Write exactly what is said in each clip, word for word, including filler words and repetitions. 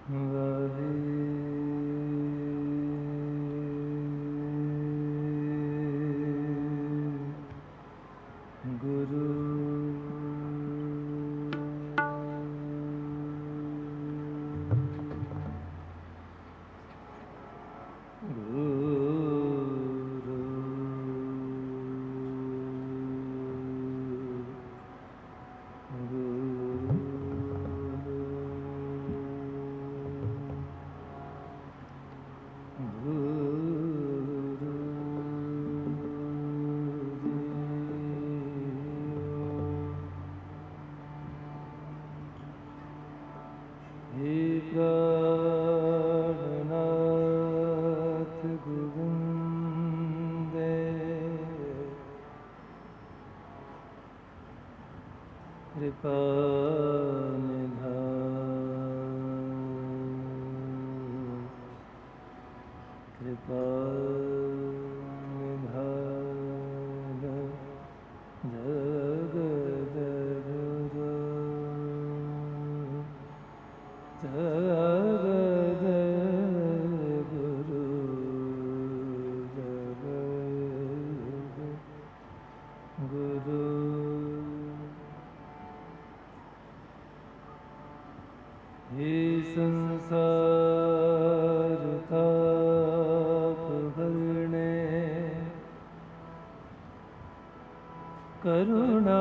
ਕਰੁਣਾ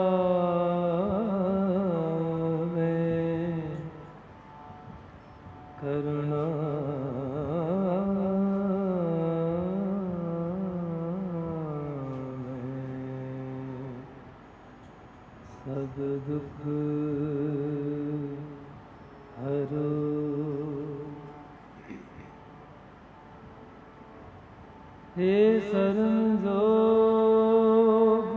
ਮੈਂ ਕਰੁਣਾ ਮੈਂ ਸਭ ਦੁਖ ਹਰੋ हे सरंजोग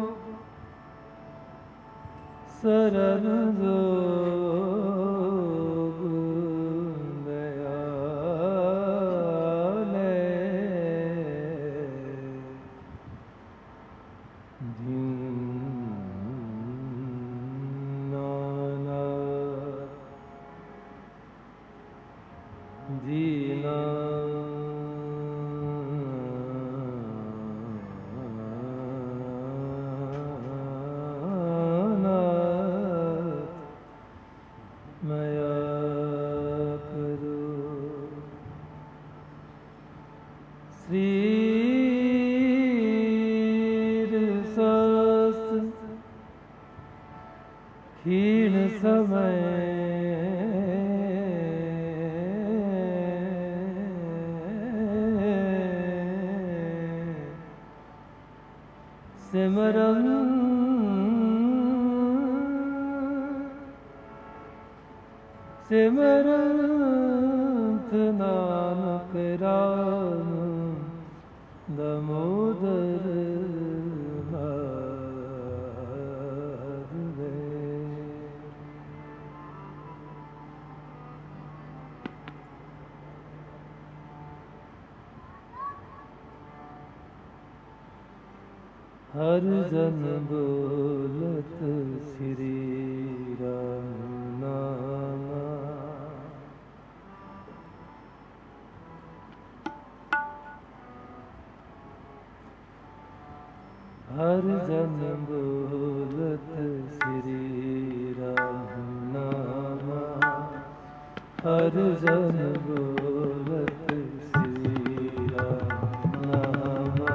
सरंजोग दयाले दीनानाथ दीना क्षीण समय सिमरन सिमरंत नानक राम दामोदर हर जन बोलत श्री राम नामा हर जन बोलत श्री राम नामा हर जन बोलत श्री राम नामा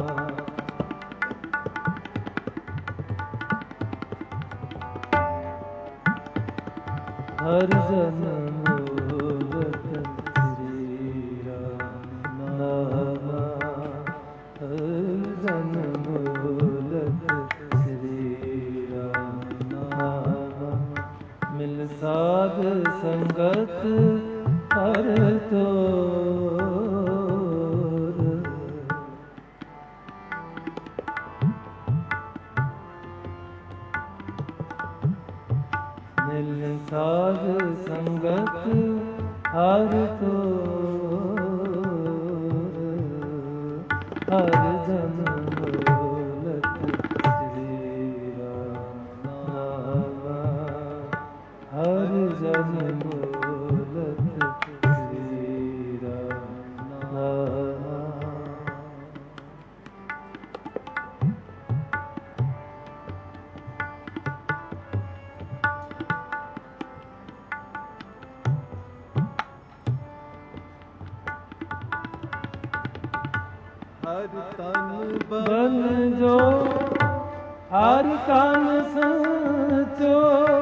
हर जन बोलत श्री राम नामा हर जन बोलत श्री राम नामा मिल साध संगत हर तोर मिल साध संगत हर तोर हर जन बोलत श्री राम नामा हर जन बोलत ਹਰ ਤਨ ਬਨ ਜੋ ਹਰ ਤਨ ਸੰਚੋ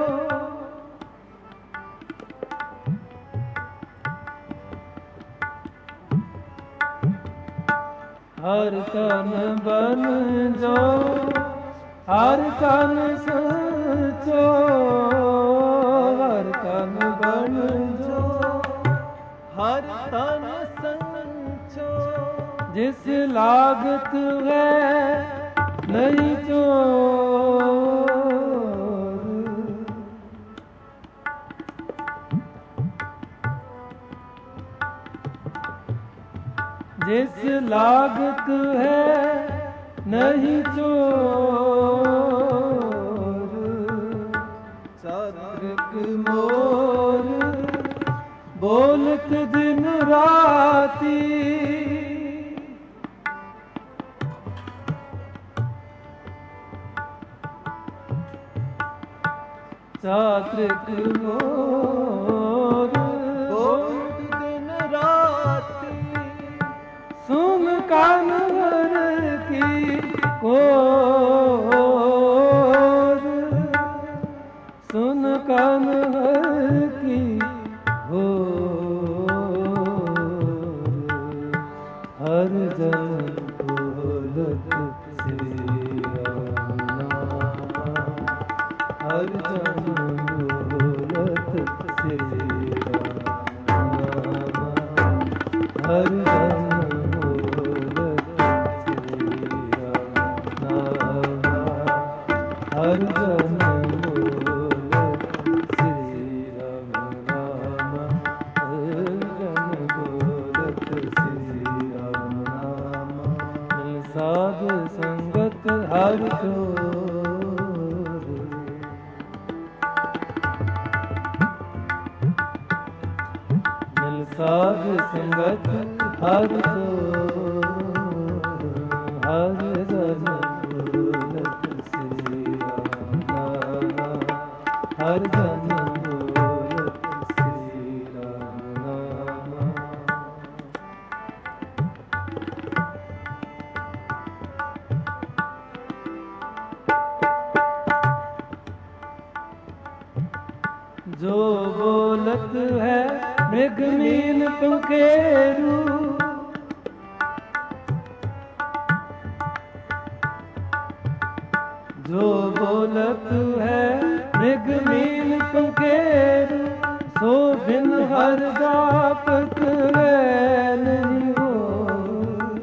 ਹਰ ਤਨ ਬਨ ਜੋ ਹਰ ਤਨ ਸੰਚੋ ਹਰ ਤਨ ਬਨ ਜੋ ਹਰ ਤਨ ਸੰਚੋ ਜਿਸ ਲਾਗਤ ਹੈ ਨਹੀਂ ਚੋਰ ਜਿਸ ਲਾਗਤ ਹੈ ਨਹੀਂ ਚੋਰ ਚਾਤ੍ਰਿਕ ਮੋਰ ਬੋਲਤ ਦਿਨ ਰਾਤੀ ਚਾਤ੍ਰਿਕ ਮੋਰ ਬੋਲਤ ਦਿਨ ਰਾਤੀ ਸੁਨ ਕਾਨ ਹਰ ਕੀ ਕੋਰ ਸੁਨ ਕਾਨ ਹਰ ਕੀ ਹੋਰ ਹਰ ਜਨ ਬੋਲਤ ਸ੍ਰੀ ਰਾਮ ਨਾਮ ਹਰ ਜਨ ਬੋਲਤ ਸ੍ਰੀ ਰਾਮ ਨਾਮ ਹਰ ਜਨ ਹਰ ਜਨ ਬੋਲਤ ਸ੍ਰੀ ਰਾਮ ਨਾਮ ਹਰ ਜਨ ਬੋਲਤ ਸ੍ਰੀ ਰਾਮ ਨਾਮ ਮਿਲ ਸਾਧ ਸੰਗਤ ਹਰ ਜੋਰ ਮਿਲ ਸਾਧ ਸੰਗਤ ਹਰ ਜੋਰ ਹਰ ਜਨ ਹਰ ਜਨ ਬੋਲਤ ਸ੍ਰੀ ਰਾਮ ਨਾਮ ਜੋ ਬੋਲਤ ਹੈ ਮ੍ਰਿਗ ਮੀਨ ਪੰਖੇਰੂ ਜੋ ਬੋਲਤ ਹੈ ਮ੍ਰਿਗ ਮੀਨ ਪੰਖੇਰੂ ਸੋ ਬਿਨ ਹਰ ਜਾਪਤ ਹੈ ਨਹੀਂ ਹੋ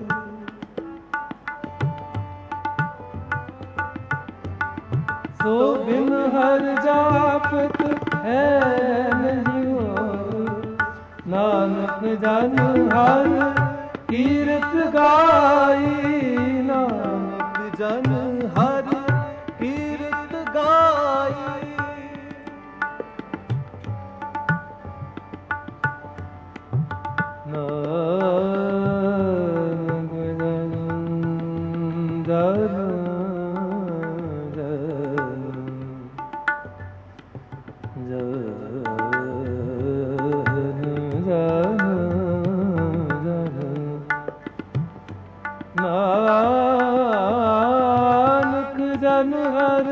ਸੋ ਬਿਨ ਹਰ ਜਾਪਤ ਹੈ ਨਹੀਂ ਹੋ ਨਾਨਕ ਜਨ ਹਰ ਕੀਰਤ ਗਾਈ ਨਾਨਕ ਜਨ ਹਰ ਕੀਰਤ ਗਾਈ ਨਾਨਕ ਜਨ ਹਰ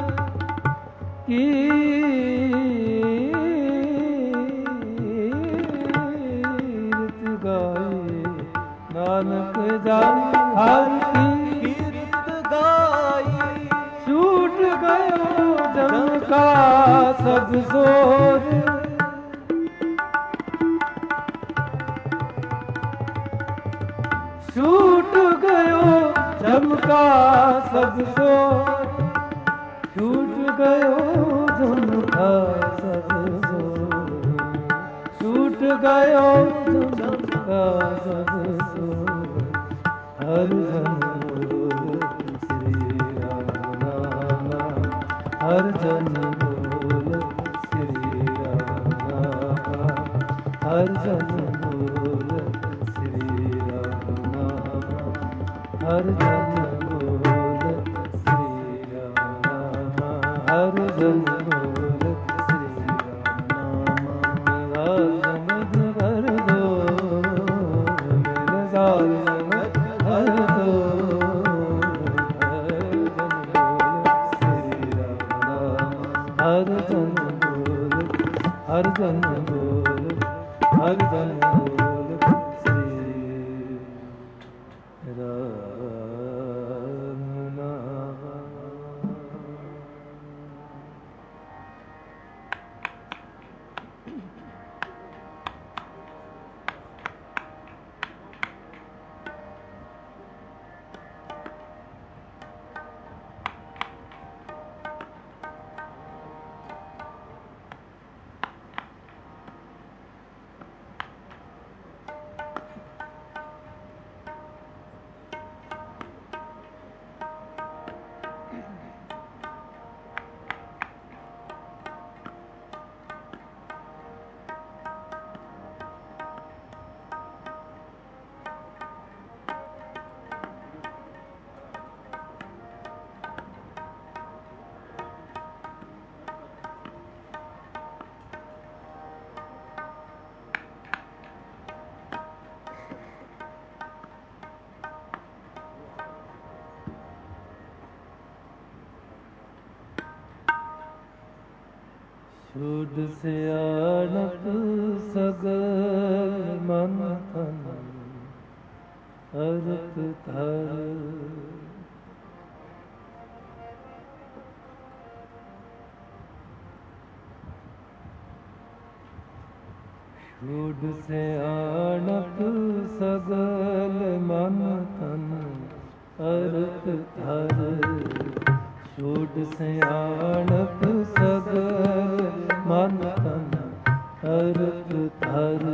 ਕੀਰਤ ਗਾਏ ਨਾਨਕ ਜਨ ਹਰ ਕੀਰਤ ਗਾਈ ਛੂਟ ਗਇਓ ਜਮ ਕਾ ਸਭ ਜ਼ੋਰ छूट गयो जम का सब सो छूट गयो जम का सब सो छूट गयो जम का सब सो हर जन बोलत श्री राम नाम हर जन बोलत श्री राम नाम हर जन बोलत श्री राम हर जन बोलत श्री राम नाम हर जन बोलत श्री राम नाम हर जन कर दो मेरे साथ हर धन बोल, हर धन बोल श्री राम नाम। ਛੁੱਟ ਸਿਆਣਪ ਸਗਲ ਮਨ ਤਨ ਅਰਪ ਧਰ। ਛੁੱਟ ਸਿਆਣਪ ਸਗਲ ਮਨ ਤਨ ਅਰਪ ਧਰ। ਛੁੱਟ ਸਿਆਣਪ ਸਗਲ ਮਨ ਤਨ ਅਰਪ ਧਰ।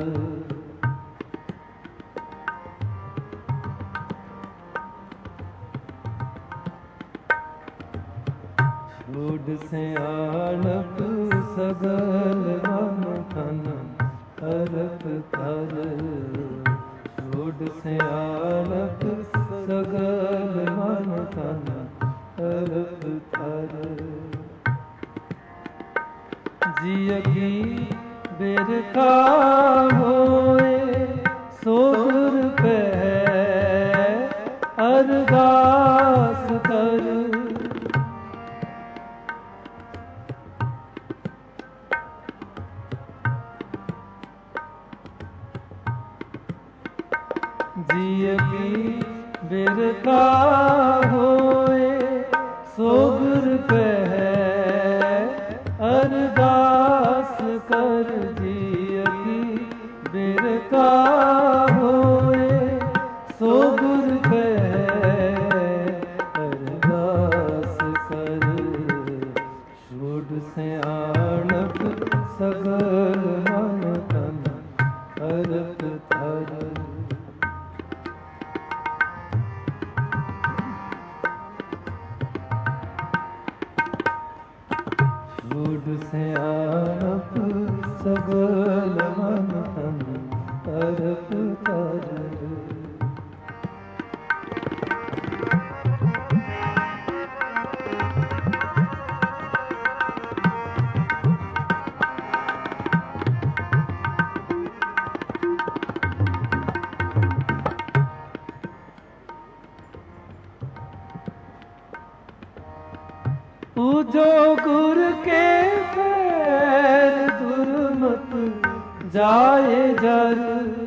ਛੁੱਟ ਸਿਆਣਪ ਸਗਲ ਮਨ ਤਨ ਅਰਪ ਧਰ। ਛੁੱਟ ਸਿਆਣਪ ਸਗਲ ਮਨ ਤਨ ਅਰਪ ਧਰ। ਜਿਯ ਕੀ ਬਿਰਥਾ ਹੋਏ ਸੋ ਗੁਰ ਪੈ ਅਰਦਾਸ ਕਰ। ਜਿਯ ਕੀ ਬਿਰਥਾ ਹੋਏ ਸੋ ਗੁਰ ਪੈ ਅਰਦਾਸ ਕਰ। ਜਿਯ ਕੀ ਬਿਰਥਾ ਹੋਏ ਸੋ ਗੁਰ ਪੈ ਅਰਦਾਸ ਕਰ। ਛੁੱਟ ਸਿਆਣਪ ਸਗਲ ਮਨ ਤਨ ਅਰਪ ਧਰ। ਛੁੱਟ ਸਿਆਣਪ ਸਗਲ ਮਨ ਤਨ ਅਰਪ ਧਰ। पूजो गुर के पैर दुर्मत जाए जर।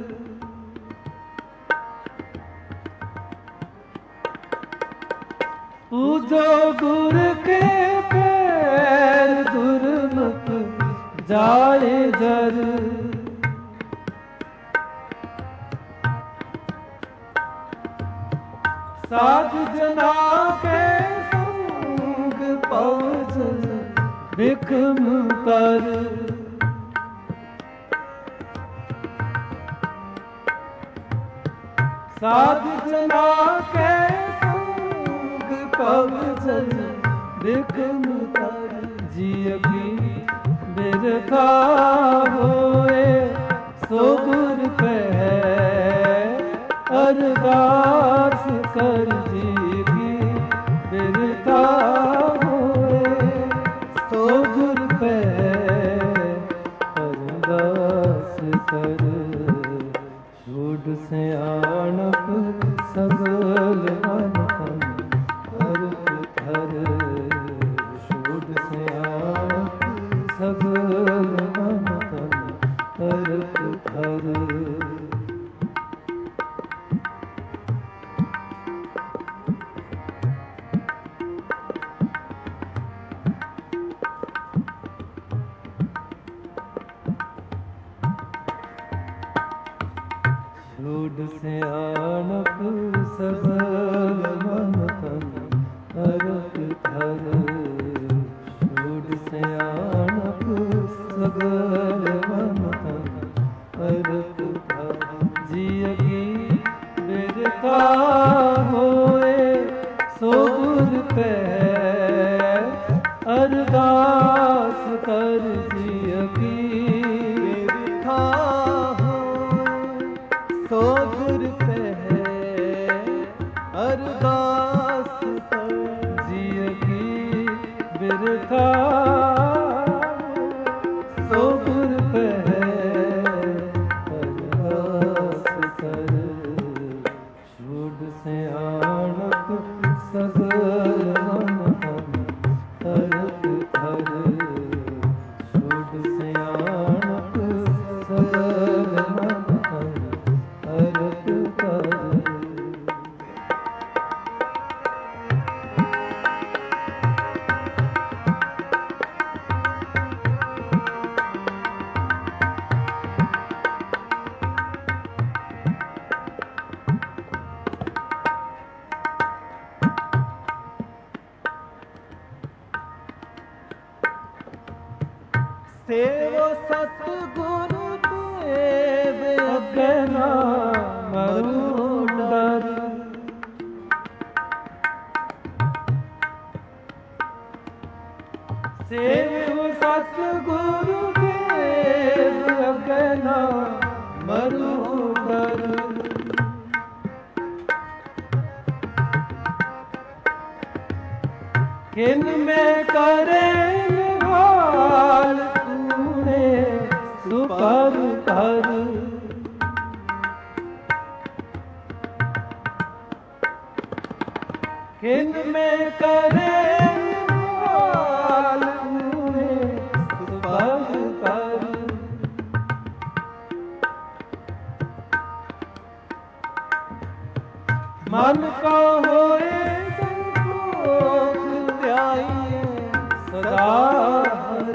पूजो गुर के पैर दुर्मत जाए जर। साधु जना के पवज बिखम कर। साधु जना के संग पवज बिखम कर। जिय की बिरथा होए सो गुर पै अरदास कर। जिय की बिरथा सो गुर पै अरदास कर। ਛੁੱਟ ਸਿਆਣਪ ਸਗਲ ਮਨ ਤਨ ਅਰਪ ਧਰ। ਛੁੱਟ ਸਿਆਣਪ ਸਗਲ ਮਨ ਤਨ ਧਰ ਛੂਟ ਸਿਆਣਪ ਸਬਲ ਮਨ ਤਨ ਅਰਥ ਧਰ ਛੂਟ ਸਿਆਣਪ ਸਬਲ ਮਨ ਤਨ ਅਰਥ ਧਰ ਜੀਅ ਕੀ ਬਿਰਥਾ ਹੋਏ ਸੋ ਗੁਰ ਪੈ ਅਰਦਾਸ ਕਰ ਜੀਅ ਕੀ ਬਿਰਥਾ ਸੋ ਗੁਰ ਪਹਿ ਅਰਦਾਸ ਕਰ ਜੀਅ ਕੀ ਬਿਰਥਾ ਸੋ ਗੁਰ ਪਹਿ ਅਰਦਾਸ ਕਰ ਛੂਟ ਸਿਆਣਪ ਸਗਲ ਮਨ ਤਨ ਅਰਥ ਧਰ ਛੂਟ ਸਿਆਣਪ ਸਗਲ ਮਨ ਤਨ ਅਰਥ ਧਰ ਸੇਵੋ ਸਤਿਗੁਰੂ ਦੇਵ ਅੱਗੇ ਨਾ ਮਰੂ ਡਰ ਸੇਵੋ ਸਤਿਗੁਰੂ ਦੇਵ ਅੱਗੇ ਨਾ ਮਰੂ ਡਰ ਕਿਨ ਮੈਂ ਕਰੇ ਨਿਹਾਲ ਤੂਨੇ ਸੁਪਰ ਕਰ ਕਿਨ ਮੈਂ ਕਰੇ ਨਿਹਾਲ ਤੂਨੇ ਸੁਪਰ ਕਰ ਮਨ ਕੋ ਹੋਏ ਸੰਤੋਖ ਧਿਆਈਏ ਸਦਾ ਹਰ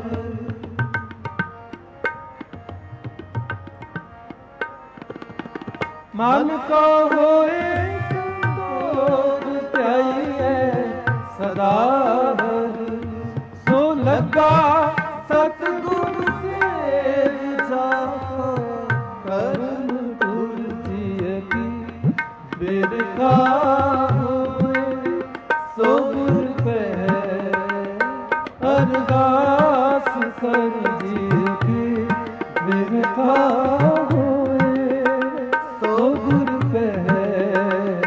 ਮਨ ਕੋ ਹੋਏ ਸੰਤੋਖ ਧਿਆਈਏ ਸਦਾ ਹਰ ਸੋ ਲੱਗਾ ਸਤਿਗੁਰ ਸੇਵ ਜਾਓ ਕਰਨ ਤੁਰ ਜੀਅ ਕੀ ਬਿਰਥਾ ਹੋਏ ਸੋ ਗੁਰ ਪਹਿ ਅਰਦਾਸ ਕਰ ਜੀਅ ਕੀ ਬਿਰਥਾ ਹੋਏ ਸੋ ਗੁਰ ਪਹਿ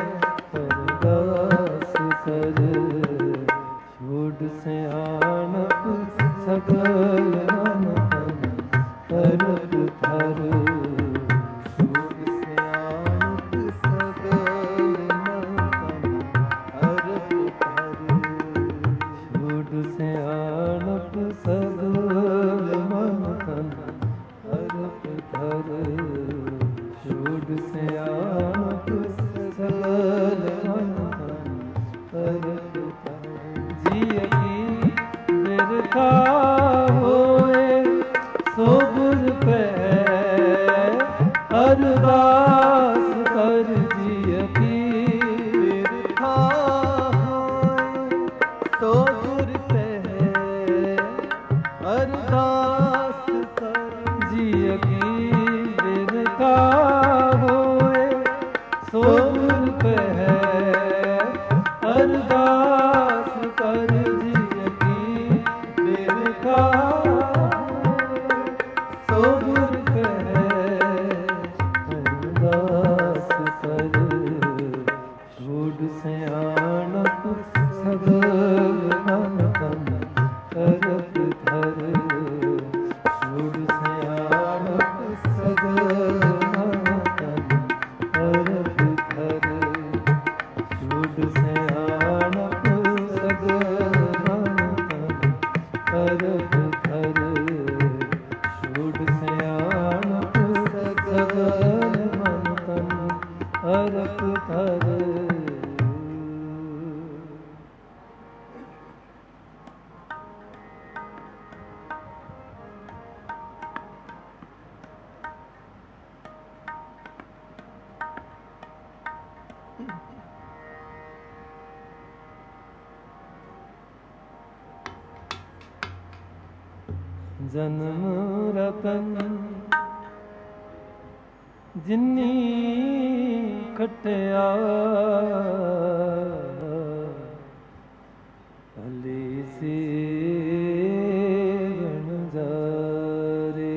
ਅਰਦਾਸ ਕਰ ਛੂਟ ਸਿਆਣਪ ਸਗਲ ਮਨ ਤਨ ਅਰਥ ਧਰ ਛੂਟ ਸਿਆਣਪ ਸਗਲ ਮਨ ਤਨ ਅਰਥ ਧਰ ਛੂਟ ਸਿਆਣਪ ਸਗਲ ਮਨ ਤਨ ਅਰਥ ਧਰ ਛੂਟ ਸਿਆਣਪ ਸਗਲ ਮਨ ਤਨ ਅਰਥ ਧਰ ਜੀਅ ਕੀ ਬਿਰਥਾ ਹੋਏ ਸੋ ਗੁਰ ਪਹਿ ਅਰਦਾਸ ਕਰ ਜੀਅ ਕੀ ਬਿਰਥਾ ਹੋਏ ਸੋ ਗੁਰ ਪਹਿ ਅਰਦਾਸ ਕਰ ਜੀਅ ਕੀ ਬਿਰਥਾ ਹੋਏ ਸੋ ਗੁਰ ਪਹਿ ਅਰਦਾਸ ਕਰ ਜੀਅ ਕੀ ਬਿਰਥਾ ਕਰਕ ਧਰ ਜਨਮ ਰਤਨ ਜਿਨੀ ਖਟਿਆ ਭਲੀ ਸੇਵਨ ਜਾਰੇ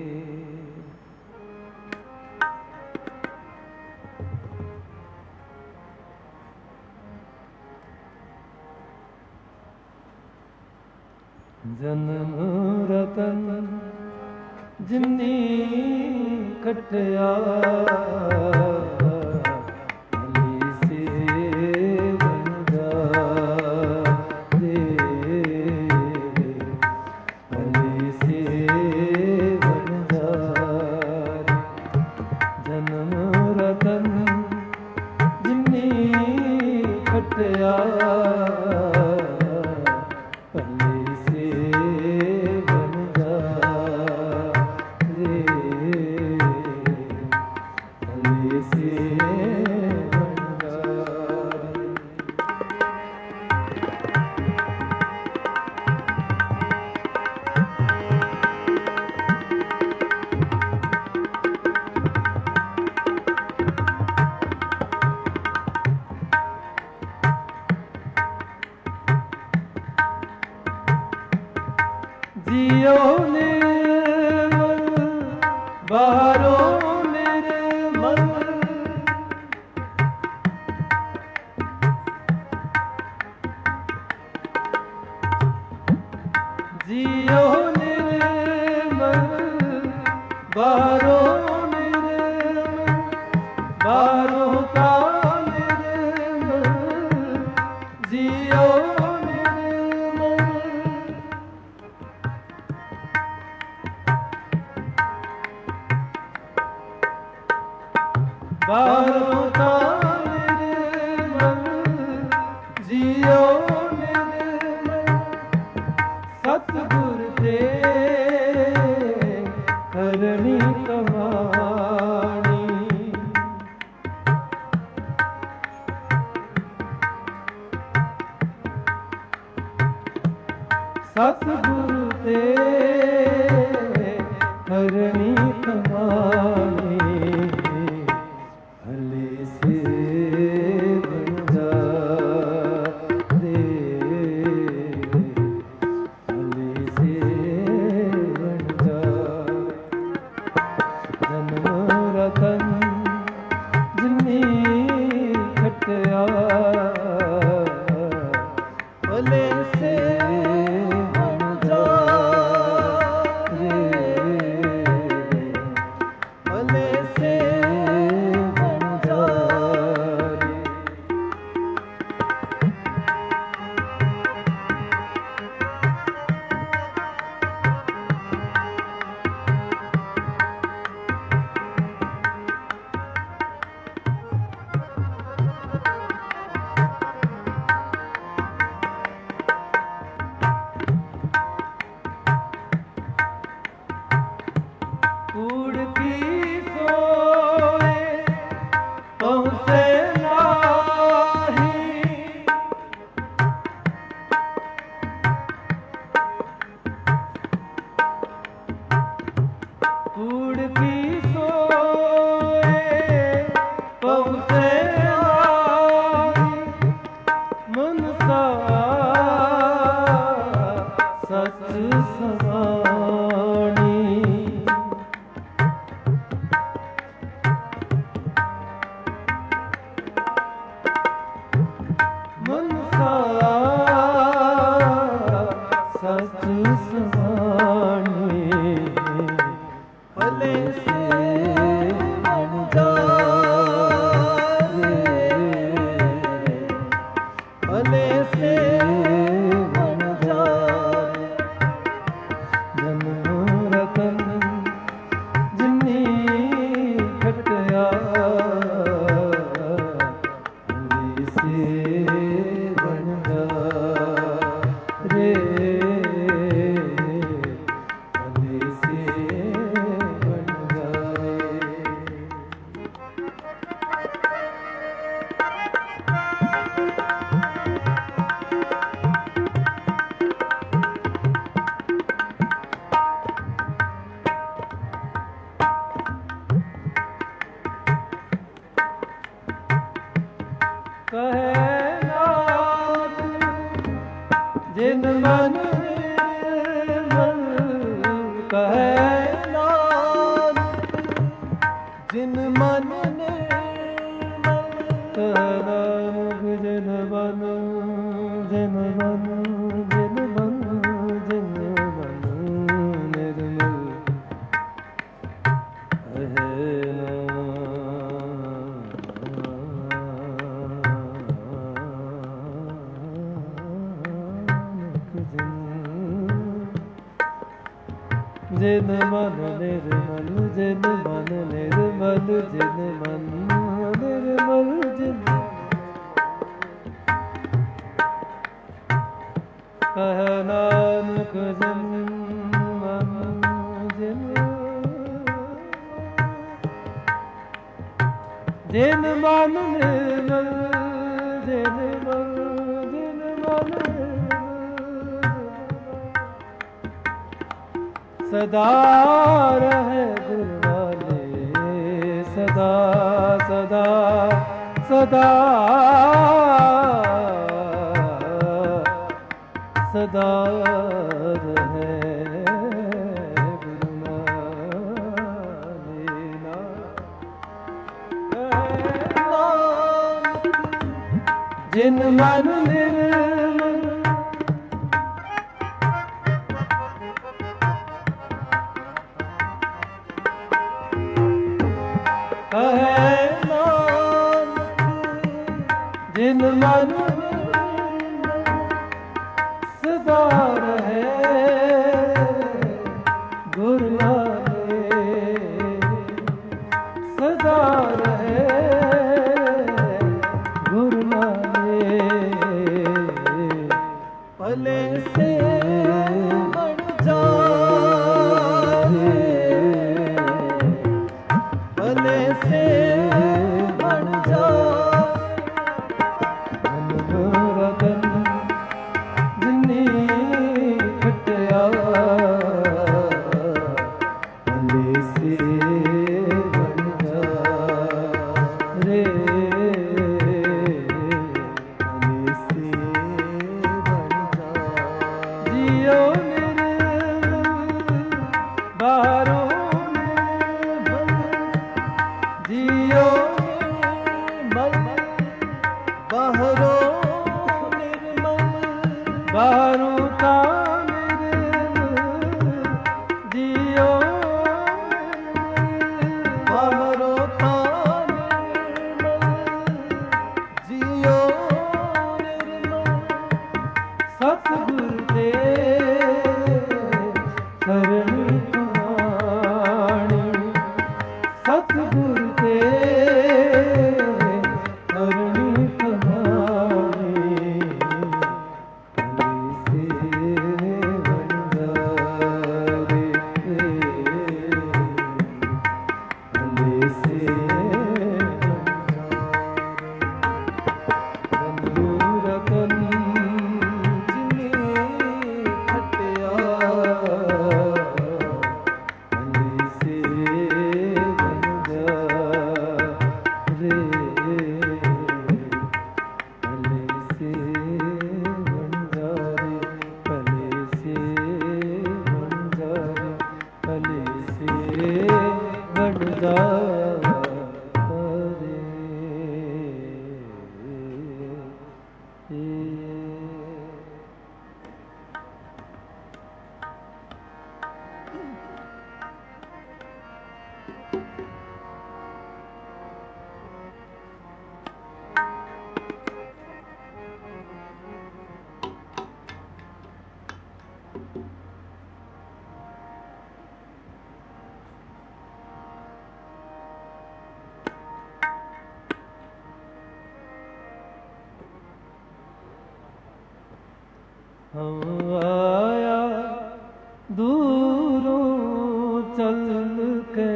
ਜਨਮ ਰਤਨ ਜਿਨੀ ਖਟਿਆ ਭਲੀ ਸੇਵਨ ਜਾਰੇ ਭਲੀ ਸੇਵਨ ਜਾਰੇ ਜਨਮ ਰਤਨ ਜਿਨੀ ਖਟਿਆ ਜਿਉ ਨਿਰਮਲ ਬਾਹਰੋਂ ਨਿਰਮਲ ਜਿਉ ਨਿਰਮਲ ਬਾਹਰੋਂ ਨਿਰਮਲ ਬਾਹਰੋਂ ਤਾਂ ਨਿਰਮਲ ਜਿਉ ਬਾਹਰੋਂ ਤਾਂ ਨਿਰਮਲ ਜਿਉ ਨਿਰਮਲ ਸਤਿਗੁਰ ਤੇ ਕਰਨੀ ਕਮਾਣੀ ਸਤਿਗੁਰ ਤੇ ਕਰਨੀ ਕਮਾਣੀ ਕਹੈ ਨਾਨਕ ਜਿਨ ਮਨ ਨਿਰਮਲ ਕਹੈ ਨਾਨਕ ਜਿਨ ਮਨ ਨਿਰਮਲ ਕਹੈ ਨਾਨਕ ਜਿਨ ਮਨ ਜਿਨ ਮਨ ਜਿਨ ਮਨ ਜਿਨ ਮਨ ਨਿਰਮਲ ਕਹੈ ਜਿਨ ਮਨ ਨਿਰਮਲ ਜਿਨ ਮਨ ਨਿਰਮਲ ਜਿਨ ਮਨ ਨਿਰਮਲ ਜਿਨ ਕਹੈ ਨਾਨਕ ਜਿਨ ਮਨ ਜਿਨ ਜਿਨ ਮਨ ਨਿਰਮਲ ਜਿਨ ਮਨ ਜਿਨ ਮਨ ਸਦਾ ਰਹੇ ਗੁਰ ਵਾਲੇ ਸਦਾ ਸਦਾ ਸਦਾ ਸਦਾ ਰਹੇ ਗੁਰ ਵਾਲੇ ਨਾਨਕ ਜਿਨ ਮਨ ਨਿਰਮਲ ਕਹੈ ਨਾਨਕ ਜਿਨ ਮਨ ਸਦਾ ਰਹੇ ਗੁਰ ਵਾਲੇ ਸਦਾ ਰਹੇ ਗੁਰ ਵਾਲੇ ਭਲੇ ਸੇ ਬਣ ਜਾਏ ਭਲੇ ਸੇ ਬਣ ਜਾਏ ਰਤਨ ਜਿਨੀ ਖਟਿਆ ਭਲੇ ਸੇ ਬਣ ਜਾਏ ਭਲੇ ਸੇ ਬਣ ਜਾਏ ਜੀਓ ਨਿਰਮਲ ਬਾਹਰੋਂ ਜੀਓ ਨਿਰਮਲ ਬਾਹਰੋਂ ਨਿਰਮਲ ਬਾਹਰੋਂ ਤਾਂ ਨਿਰਮਲ ਜੀਓ ਬਾਹਰੋਂ ਤਾਂ ਨਿਰਮਲ ਜੀਓ ਨਿਰਮਲ ਸਤਿਗੁਰ ਦੇ ਕਰਨੀ ਕਹਾਣੀ ਸਤਿਗੁਰ ਤੇ ਕਰਨੀ ਕਹਾਣੀ ਭਲੇ ਸੇ ਬਣ ਜਾਏ ਭਲੇ ਸੇ ਰਤਨ ਜਿਨੀ ਖਟਿਆ ਭਲੇ ਸੇ ਬਣ ਜਾਏ ਭਲੇ ਸੇ ਬਣ ਜਾਏ ਭਲੇ ਸੇ ਬਣ ਜਾਏ ਭਲੇ ਸੇ ਬਣ ਜਾਏ ਹਮ ਆਇਆ ਦੂਰੋਂ ਚੱਲ ਕੇ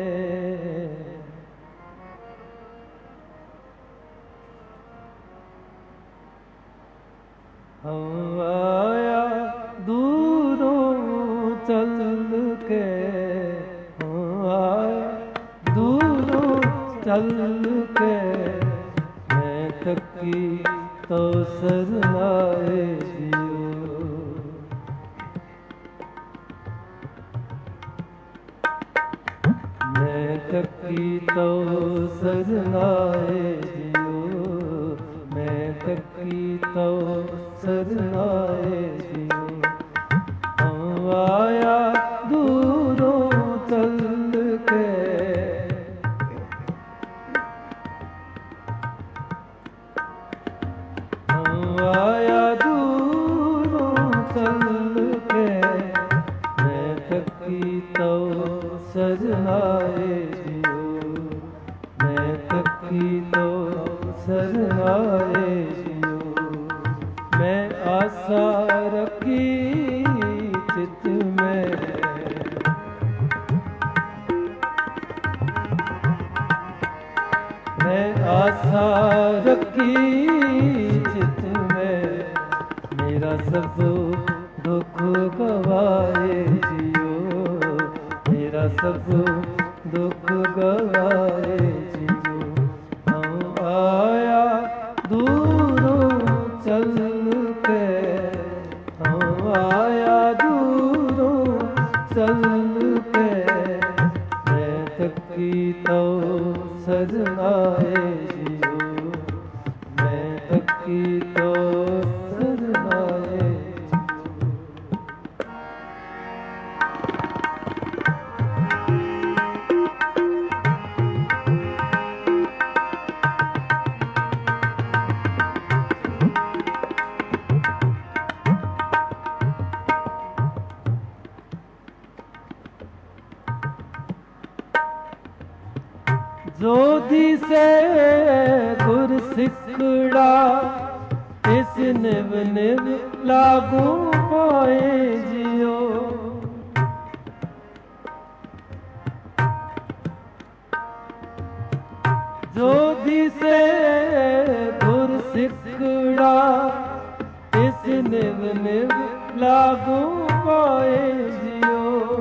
ਹਮ ਆਇਆ ਦੂਰੋਂ ਚੱਲ ਕੇ ਹਮ ਆਇਆ ਦੂਰੋਂ ਚੱਲ ਕੇ ਮੈਂ तकी तो सरनाए जियो। मैं तकी तो सरनाए जियो, मैं तकी तो सरनाए जियो। हम आया दूरों चल के, हम आया दूरों चल के, मैं तकी तो सरनाए जियो, मैं तकी तो सरनाए जियो। मैं आशा रखी चित में, मैं आशा रखी चित में, मेरा सब दुख गवाए जियो, मेरा सब दुख गवाए जियो। हम आया दूरों चल के, हम आया दूरों चल के, मैं तकी तो सरनाए जियो, मैं तकी तो सरनाए जियो। जोधी से गुर सिखड़ा, इस निव निव लागू पाए जियो। जोधी से गुर सिखड़ा, इस निव निव लागू पाए जियो।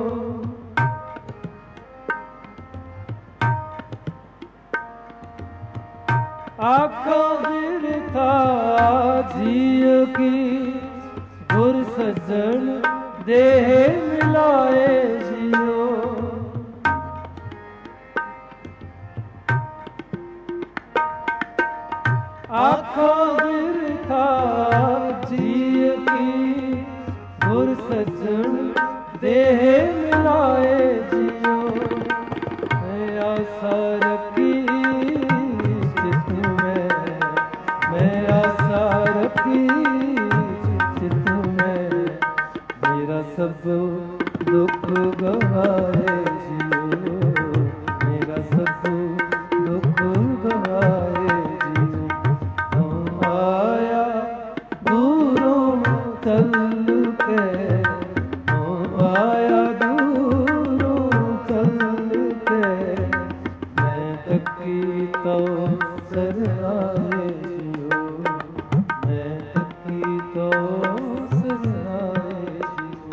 आखा बिरथा जियो की, गुर सज्जन देह मिलाए जियो। आखा बिरथा जियो की, गुर सज्जन देह मिलाए जियो। मैं आशा रखी चित में, मैं आशा रखी चित में, मेरा सब दुख गवाए जियो, मेरा सब दुख गवाए जियो। हम आया दूरों चल के, हम आया दूरों चल के, मैं तकी तो सरनाए जियो, मैं तकी तो सरनाए जियो।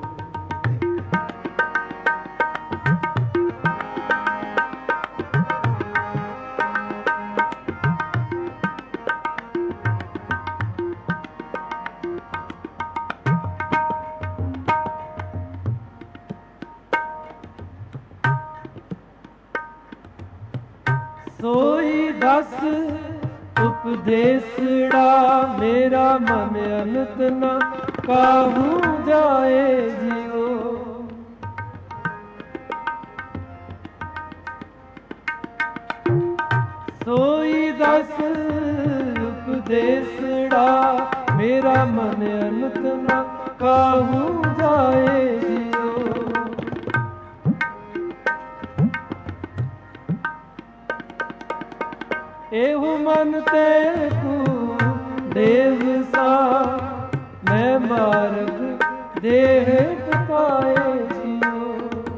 सोई दस उपदेसड़ा, मेरा मन अनंत न काहू जाए जियो। सोई दस उपदेसड़ा, मेरा मन अनंत न काहू जाए जियो। एहु मन ते को देव सा, मैं मार्ग देह टकाए जियो।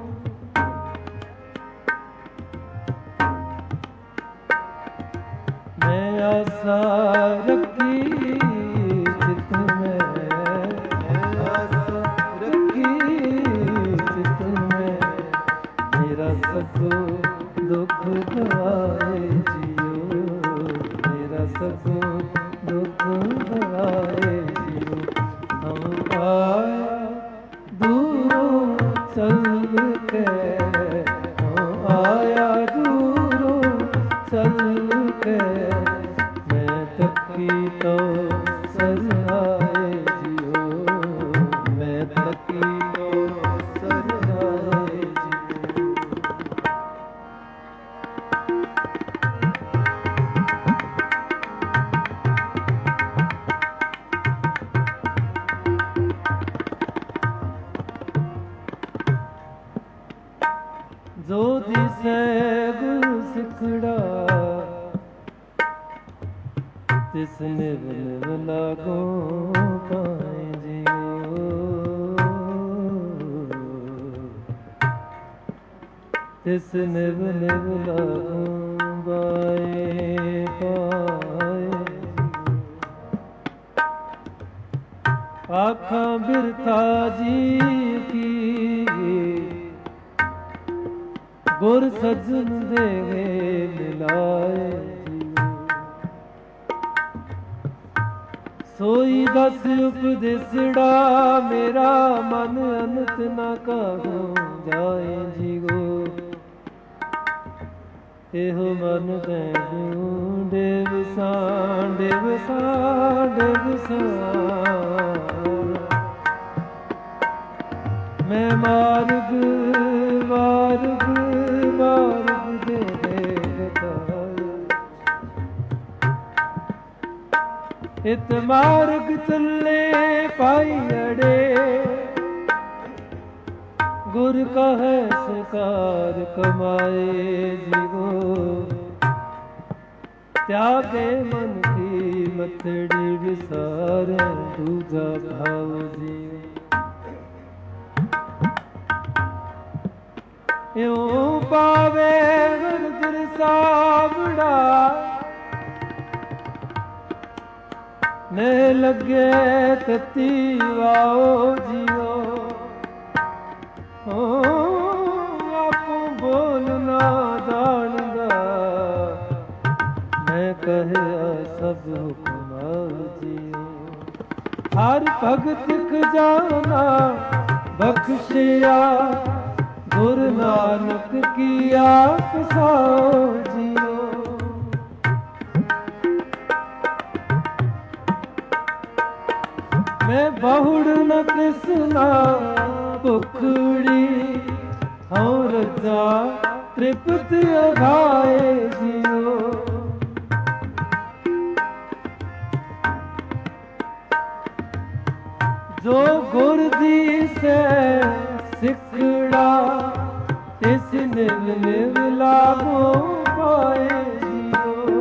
मैं आशा रखी चित में, मैं आशा रखी चित में, मेरा सब दुख गवाए जियो, मेरा सगो दुख गवाए जियो हम आया दूरों चल के हम आया दूरों चल के मैं तकी तो सरनाए जियो मैं तकी तो सरनाए जियो। जो दिसे गुरु सिखड़ा तिस निव निव लागो पाए जियो तिस निव निव लागो बाए पाए आँखां बिरथा जी की गुर सजन देवे मिलाए सोई दस उपदेसड़ा मेरा मन अनत न कहो जाए जीगो एहो मन तैनू देव सान देव सान देव सान मैं मार्ग मार्ग मार्ग दे इत मार्ग चले पाई अड़े गुर कहे सकार कमाए जीवो त्यागे मन की मतड़ी विसार दूजा भाव जीव यूं पावे गुरदुर सावड़ा ने लगे तती वाओ जियो ओ आपू बोलना जानदा मैं कहया सब हुक्म जियो हर भगत खजाना बख्शिया गुरु नानक की आप साओ जियो मैं बहुड़ न कृष्णा भुखड़ी हूँ रजा तृप्त अघाए जियो जो गुर दी से सिखड़ा इस निव निव लागो पाए जियो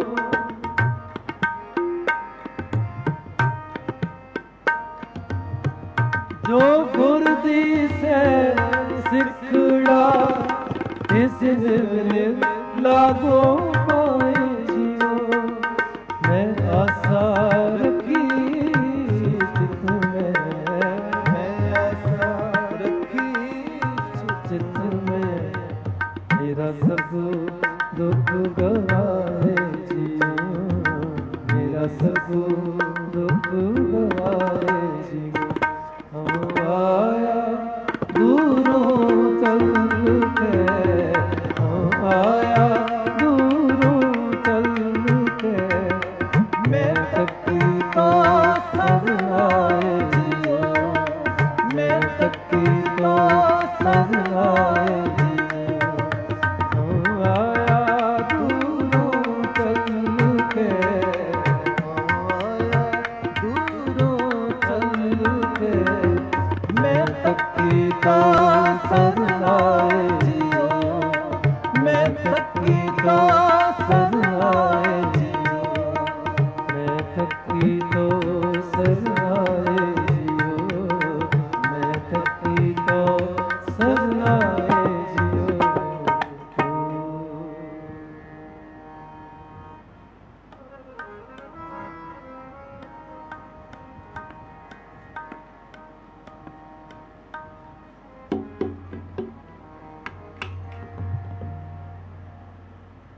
जो गुर दी से सिखड़ा इस निव निव लागो पाए जियो मैं आशा रखी चित में मैं आशा रखी चित में मेरा सब दुख गवाए जियो मेरा सब दुख गवाए जियो हम आया दूरों चल के हम आया दूरों चल के मैं तकी तो सरनाए जियो मैं तकी तो सरनाए जियो हम आया दूरों चल के हम आया दूरों चल के मैं तकी तो सरनाए जियो मैं तकी तो सरनाए जियो मैं तकी तो सरनाए जियो मैं तकी तो सरनाए जियो।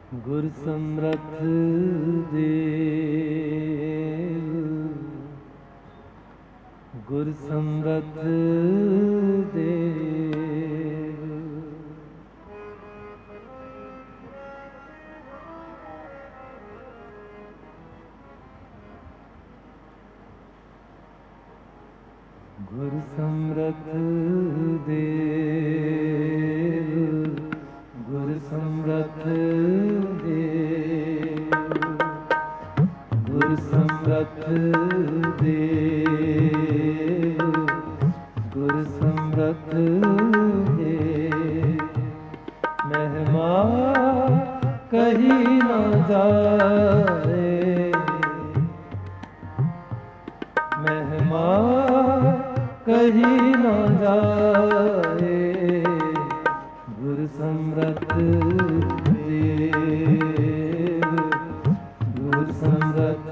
ਗੁਰ ਸਮਰਥ ਦੇਵ, ਗੁਰ ਸਮਰਥ ਦੇਵ। ਗੁਰ ਸਮਰਥ ਦੇਵ, ਗੁਰ ਸਮਰਥ ਦੇਵ, ਗੁਰ ਸਮਰਥ ਦੇਵ, ਗੁਰ ਸਮਰਥ ਦੇਵ। ਮਹਿਮਾ ਕਹੀ ਨਾ ਜਾਏ, ਮਹਿਮਾ ਕਹੀ ਨਾ ਜਾਏ। ਗੁਰ ਸਮਰਥ ਦੇਵ, ਗੁਰ ਸਮਰਥ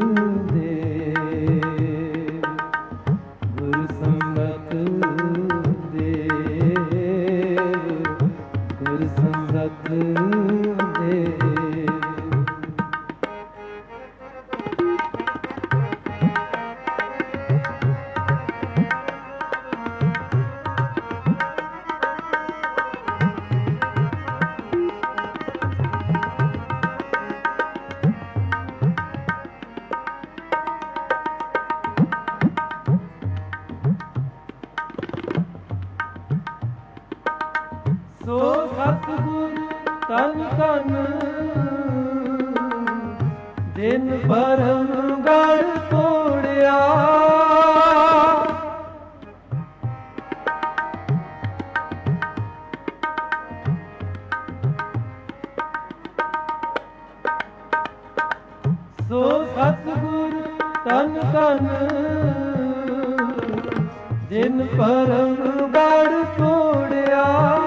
ਦੇਵ, ਗੁਰ ਸਮਰਥ ਦੇਵ, ਗੁਰ ਸਮਰਥ ਦੇਵ। ਸੋ ਸਤਿਗੁਰ ਤਨ ਤਨ, ਦਿਨ ਭਰਮ ਗੜ ਤੋੜਿਆ। ਸੋ ਸਤਿਗੁਰ ਤਨ ਤਨ, ਦਿਨ ਭਰਮ ਗੜ ਤੋੜਿਆ।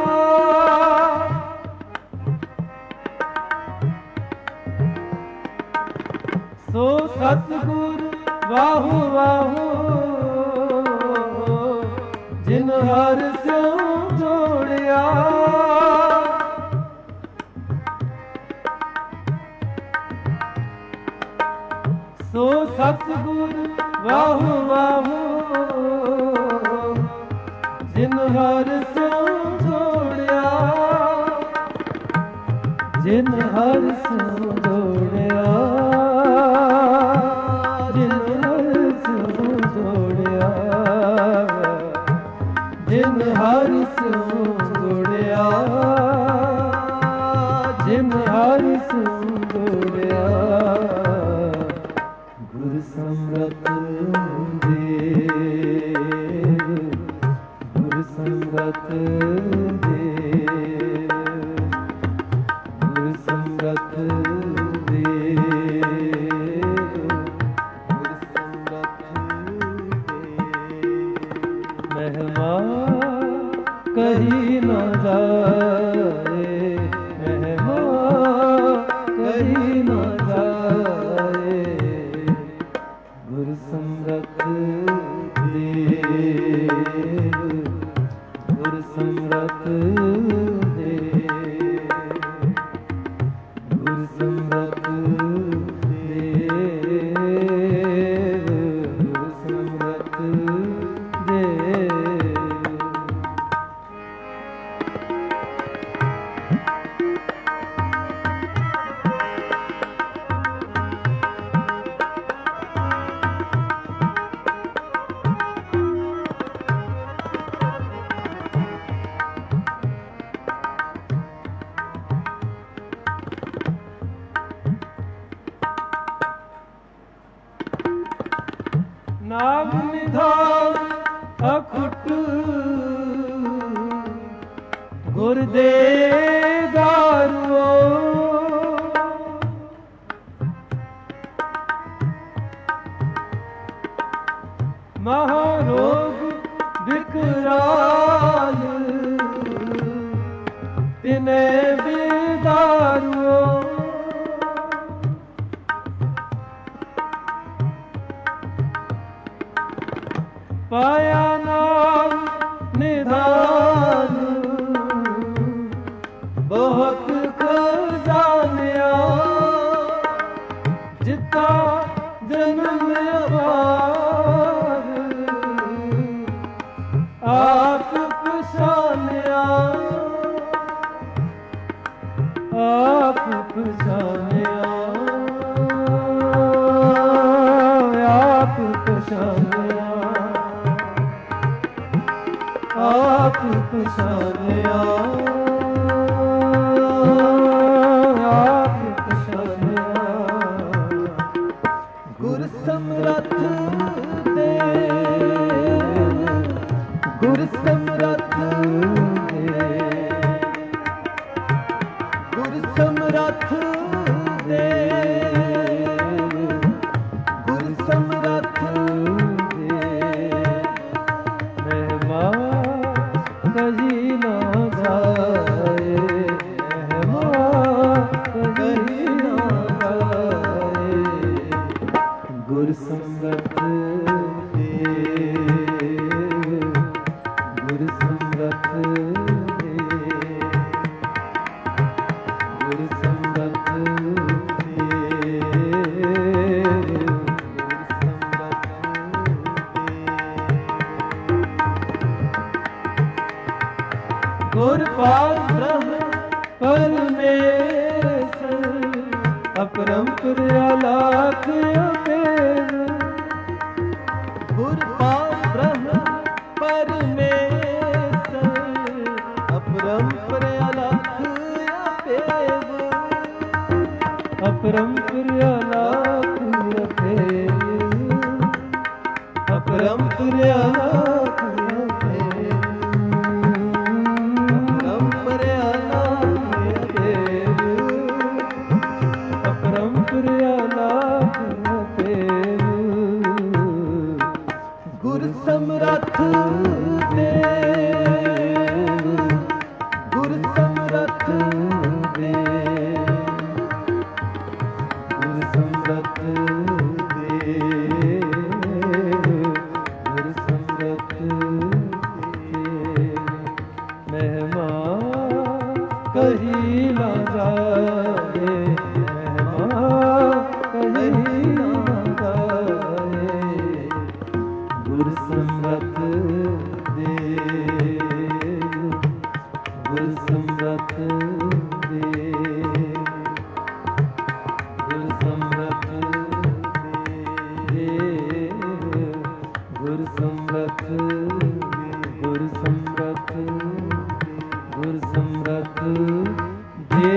ਸੋ ਸਤਿਗੁਰ ਵਾਹੂ ਵਾਹੂ, ਜਿਨ ਹਰ ਸਿਉ ਜੋੜਿਆ। ਸੋ ਸਤਿਗੁਰ ਵਾਹੂ ਵਾਹੂ, ਜਿਨ ਹਰ ਸਿਉ ਜੋੜਿਆ। ਜਿਨ ਹਰ ਸਿਉ ਜੋੜਿਆ, ਜਿਨ ਹਰ ਸਿਉ ਜੋੜਿਆ, ਜਿਨ ਹਰ ਸਿਉ ਜੋੜਿਆ, ਜਿਨ ਹਰ ਸਿਉ ਜੋੜਿਆ। ਗੁਰ ਸਮਰਥ ਦੇਵ, ਗੁਰ ਸਮਰਥ ਦੇਵ, ਗੁਰ ਸਮਰਥ ਦੇਵ, ਗੁਰ ਸਮਰਥ ਦੇਵ। ਮਹਿਮਾ ਕਹੀ ਨਾ ਜਾਏ, ਮਹਿਮਾ ਕਹੀ ਨਾ ਜਾਏ। ਗੁਰ ਸਮਰਥ ਦੇਵ, ਗੁਰ ਸਮਰਥ ਦੇਵ, ਗੁਰ ਸਮਰਥ ਦੇਵ, ਗੁਰ ਸਮਰਥ ਦੇਵ। ਨਾਮ ਨਿਧਾਨ ਅਖੁੱਟ, ਗੁਰ ਦੇ ਦਾਰੋ। ਮਹਾਰੋਗ ਵਿਕਰਾਲ, ਤਿਨੇ ਬਿਦਾਰੋ। ਪਾਇਆ ਨਾਮ ਨਿਧਾਨ, ਬਹੁਤ ਖਜ਼ਾਨੇ। आप पहचानिया, आप पहचानिया, आप पहचानिया, आप पहचानिया। गुर समरथ दे, गुर समरथ दे, गुर समरथ दे, गुर समरथ दे। महिमा कही ना जाए, महिमा कही ना जाए। गुर समरथ दे, गुर समरथ दे, गुर समरथ दे, गुर पार ब्रह्म परमेश्वर, अपरंपर अलख अपेर। गुर पार ब्रह्म परमेश्वर, अपरंपर अलख अपेर। अपरंपर अलख अपेर, अपरंपर अलख अपेर। गुर समरथ दे, गुर समरथ दे, गुर समरथ दे, गुर समरथ दे। महिमा कही ना जाए, महिमा कही ना जाए। गुर समरथ दे, गुर समरथ दे, गुर समरथ दे, गुर समरथ दे, गुर समरथ दे, गुर समरथ दे।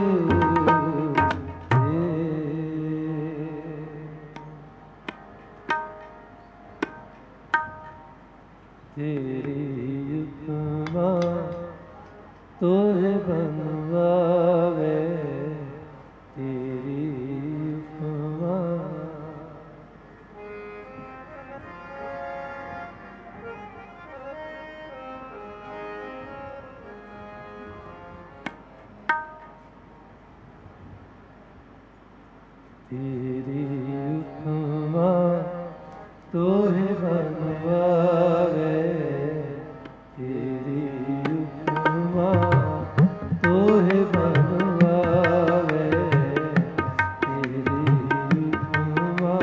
तेरी उपमा तोहे बनवावे, तेरी उपमा। तेरी उपमा तोहे बनवावे, तेरी उपमा तोहे बनवावे, तेरी उपमा।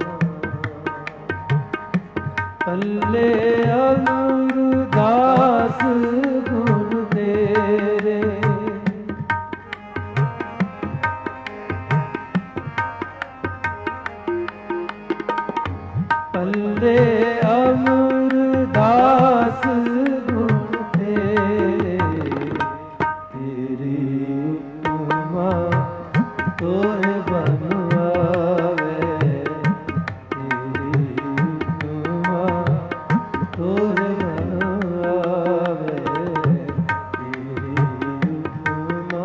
पल्ले अमरदास गुण तेरे, पल्ले अमरदास गुण तेरे। तेरी उपमा तोहे बनवावे, तेरी उपमा तोहे बनवावे, तेरी उपमा।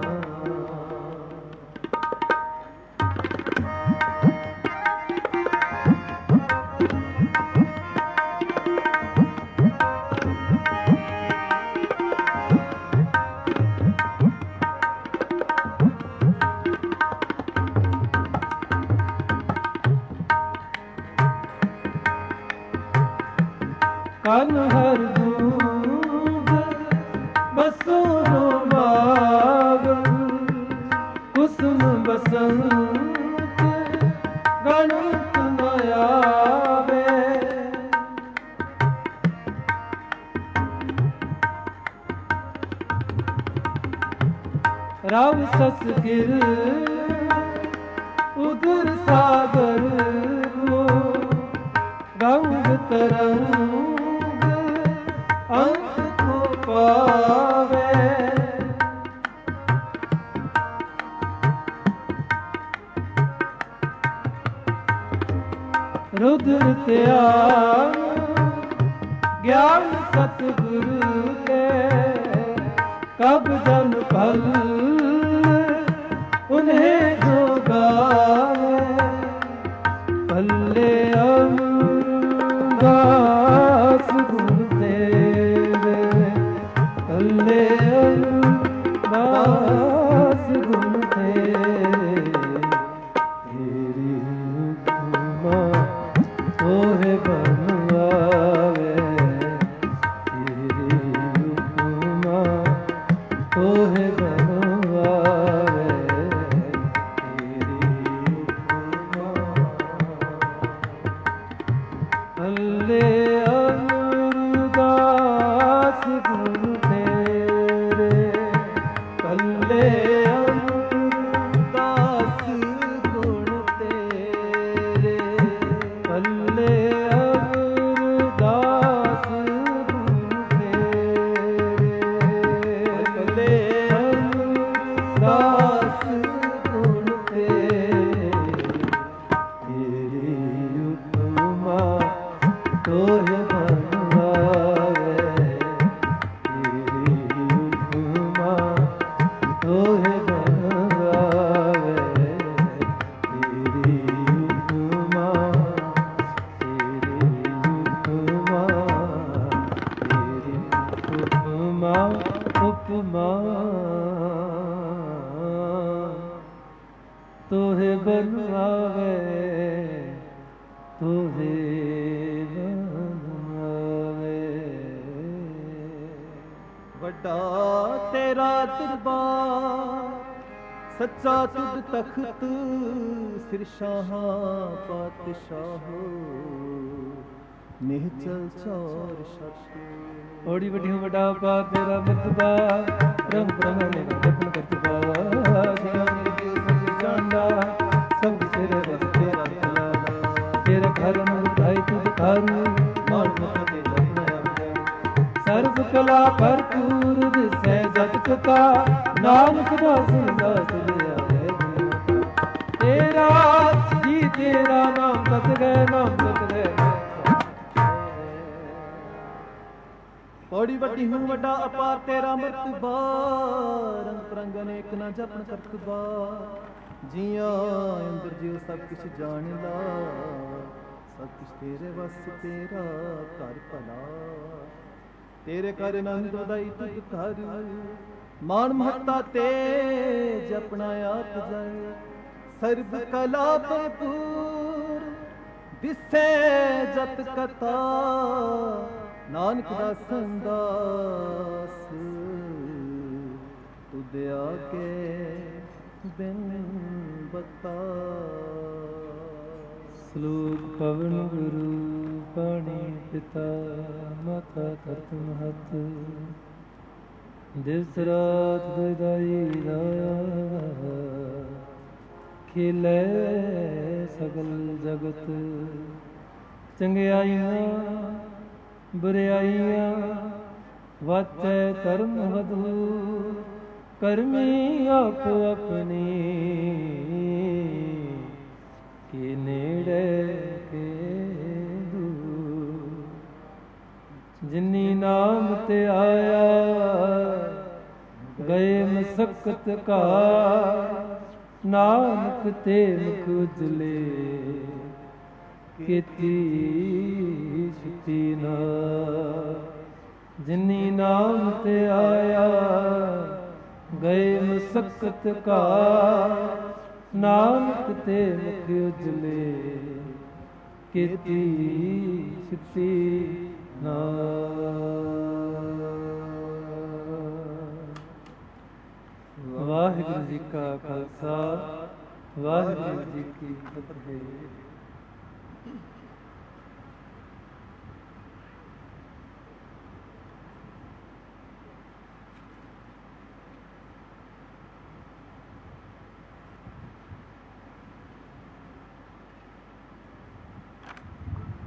कन हर दूध बसों बाग, कुसुम बसंत गणत न आवे। ਰਵ ਸਸ ਗਿਰ ਉਦਰ ਸਾਗਰ ਕੋ ਗੰਗ ਤਰੰਗ ਅੰਤ ਕੋ ਪਾਵੇ रुद्र त्याग ज्ञान सतगुरु के कब जन फल उन्हें जो गावे पल्ले अमरदास गुण तेरे पल्ले अमरदास गुण तेरे तेरी उपमा तोहे बनवावे तेरी उपमा तोहे बनवावे तेरी उपमा भले अमरदास गुरु तेरे भले अमरदास गुण तेरे भले अमरदास गुण तेरे भले अमरदास गुण तेरे तेरी उपमा तोहे बनवावे तेरी उपमा तोहे बनवावे तेरी उपमा तेरी उपमा तेरी उपमा उपमा तोहे बनवावे तोहे बनवावे ਵੱਡਾ ਤੇਰਾ ਦਰਬਾਰ ਸੱਚਾ ਤੁਧ ਤਖਤ ਸਿਰ ਸ਼ਾਹਾਂ ਪਾਤਸ਼ਾਹੋ ਨਿਹਚਲ ਚੌਰ ਛਤ ओड़ी बड़ी हूँ बड़ा पार तेरा मर्तबा रंग रंग ने दर्पण करतबा चांदा सब तेरे बस तेरा चला तेरा घर में भाई तुझ खारू मान मत दे अपना सर्व कला भरपूर दिसै जग का नानक दास दास लिया तेरा जी तेरा नाम सत गए नाम सत गए बड़ी ਵੱਡੀ ਹੂੰ ਵੱਡਾ ਅਪਾਰ ਤੇਰਾ ਮਰਤਬਾ ਰੰਗ ਪ੍ਰੰਗ ਅਨੇਕ ਨਾ ਜਪਨ ਕਰਤਬਾ ਜੀਆਂ ਅੰਦਰ ਜਿਉ ਸਭ ਕੁਛ ਜਾਣ ਲਾ ਸਭ ਕੁਛ ਤੇਰੇ ਵਸ ਤੇਰਾ ਘਰ ਭਲਾ ਤੇਰੇ ਘਰ ਆਨੰਦ ਉਦਾਈ ਤੁਧ ਘਰ ਮਾਨ ਮਹੱਤਾ ਤੇ ਜਪਣਾ ਆਪ ਜਾਏ ਸਰਬ ਕਲਾ ਭਰਪੂਰ ਦਿਸੈ ਜਤ ਕਥਾ ਨਾਨਕ ਦਾ ਸੰਦਾਸ ਤੁਧ ਆਗੇ ਬਿਨ ਬਤਾ श्लोक पवन गुरु पाणी पिता माता करत महत दिवस रात दुदाई राया खिलै सगल जगत चंगियाइयां बुराइयां वाचै कर्म वधू करमी आप अपनी के नेड़े के दूर जिनी नाम ते आया गए मसक्कत का नानक ते मुख उजले केती छुटी ना जिनी नाम ते आया गए मसक्कत का नानक ते मुख उजले केती छुटी ना। वाहिगुरु जी का खालसा वाहिगुरु जी की फतेह।